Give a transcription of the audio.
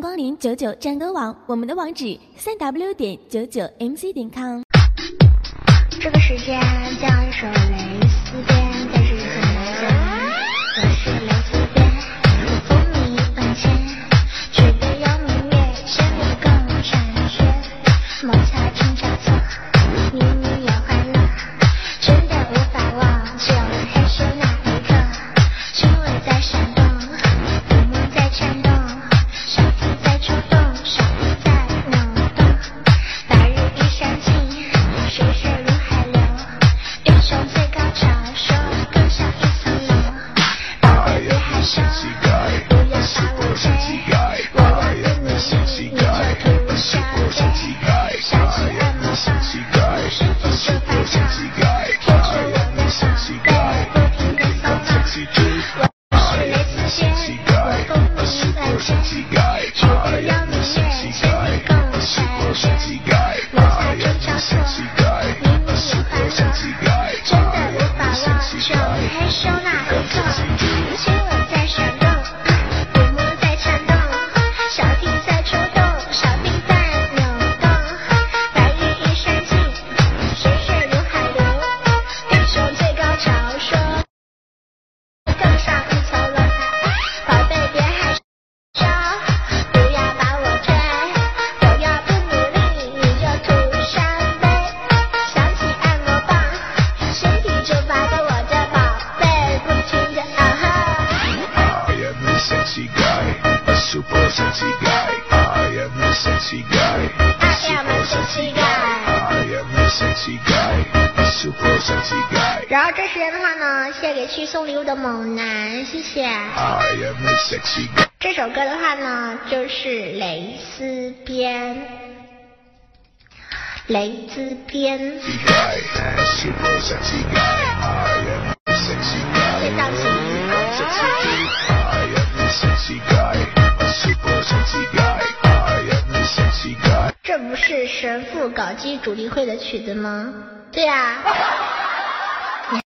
光临99战歌网，我们的网址3w.99mc.com。 这个时间叫一首蕾丝边，在日子门前，我是蕾丝边，风靡万千，举杯邀明月，千里共婵娟，摩擦成交错，明明也欢乐，真的无法忘记我们害羞那一刻，轻吻在闪动，抚摸在颤动，小腹在抽动，手在扭动，白日依山尽，水水如海流，英雄最高潮，说更上一层楼，宝贝别害羞，不要把我追，我要跟你腻，你就涂上对，小气按摩棒，身体就发烫，贴住我的宝贝，不停地骚浪，我是蕾丝边，我风靡万千，举杯邀明月，千里共婵娟，摩擦中交错，明明也欢乐，真的无法忘却我们害羞那一刻，亲吻在闪动，抚摸在颤动，小臂在抽动，小臂在扭动，白日依山尽，水水如海流，英雄最高潮，说更上一层楼，宝贝别害羞，不要把我追，我要不努力你就涂上杯，想起按摩棒，身体就发抖，我的宝贝不停地啊哈。 I am the sexy guy, a super sexy guy. I am the sexy guy, a super sexy guy. I am the sexy guy, a super sexy guy. 然后这时间的话呢，献给去送礼物的猛男，谢谢。 I am the sexy guy. 这首歌的话呢，就是蕾丝边，蕾丝边。 Guy, a super sexy guy. I am the sexy guy. 最造型。 I am the sexy guy, a super sexy guy. I am the sexy guy. 这不是神父搞基主题会的曲子吗？对呀。